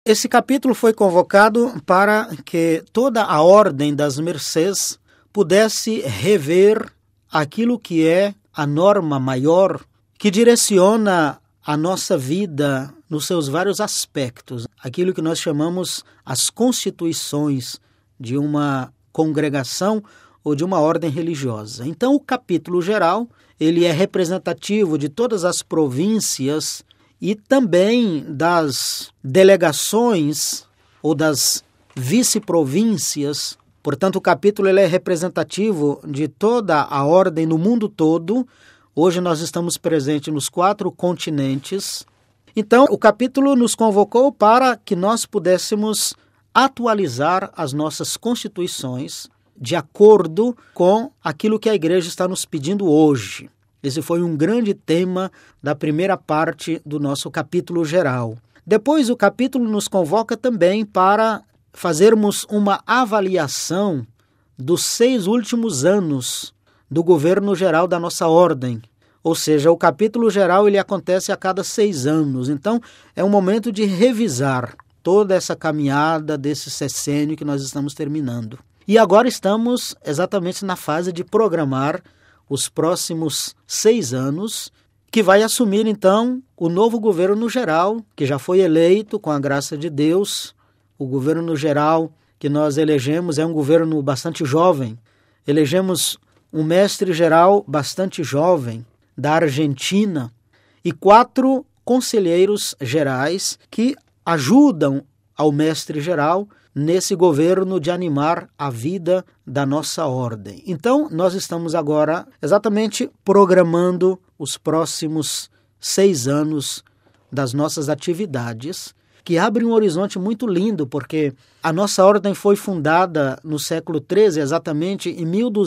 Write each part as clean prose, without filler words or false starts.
Esse capítulo foi convocado para que toda a ordem das mercês pudesse rever aquilo que é a norma maior que direciona a nossa vida nos seus vários aspectos, aquilo que nós chamamos as constituições de uma congregação ou de uma ordem religiosa. Então, o capítulo geral, ele é representativo de todas as províncias e também das delegações ou das vice-províncias. Portanto, o capítulo ele é representativo de toda a ordem no mundo todo. Hoje nós estamos presentes nos 4 continentes. Então, o capítulo nos convocou para que nós pudéssemos atualizar as nossas constituições de acordo com aquilo que a igreja está nos pedindo hoje. Esse foi um grande tema da primeira parte do nosso capítulo geral. Depois, o capítulo nos convoca também para fazermos uma avaliação dos 6 últimos anos do governo geral da nossa ordem. Ou seja, o capítulo geral ele acontece a cada 6 anos. Então, é um momento de revisar toda essa caminhada desse sexênio que nós estamos terminando. E agora estamos exatamente na fase de programar os próximos 6 anos, que vai assumir, então, o novo governo geral, que já foi eleito com a graça de Deus. O governo geral que nós elegemos é um governo bastante jovem. Elegemos um mestre-geral bastante jovem, da Argentina, e 4 conselheiros gerais que ajudam ao mestre-geral nesse governo de animar a vida da nossa ordem. Então, nós estamos agora exatamente programando os próximos 6 anos das nossas atividades, que abre um horizonte muito lindo, porque a nossa ordem foi fundada no século XIII, exatamente em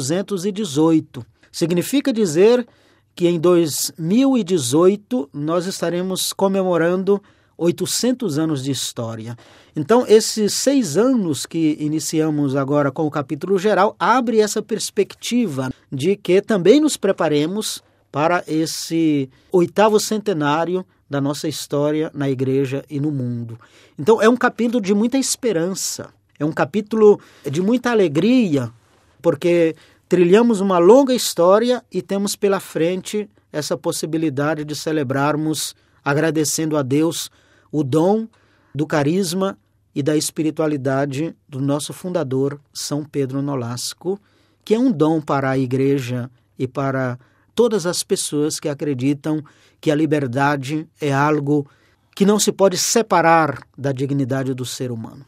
1218. Significa dizer que em 2018 nós estaremos comemorando 800 anos de história. Então, esses 6 anos que iniciamos agora com o capítulo geral abre essa perspectiva de que também nos preparemos para esse 8º centenário da nossa história na igreja e no mundo. Então, é um capítulo de muita esperança, é um capítulo de muita alegria, porque trilhamos uma longa história e temos pela frente essa possibilidade de celebrarmos, agradecendo a Deus, o dom do carisma e da espiritualidade do nosso fundador, São Pedro Nolasco, que é um dom para a igreja e para todas as pessoas que acreditam que a liberdade é algo que não se pode separar da dignidade do ser humano.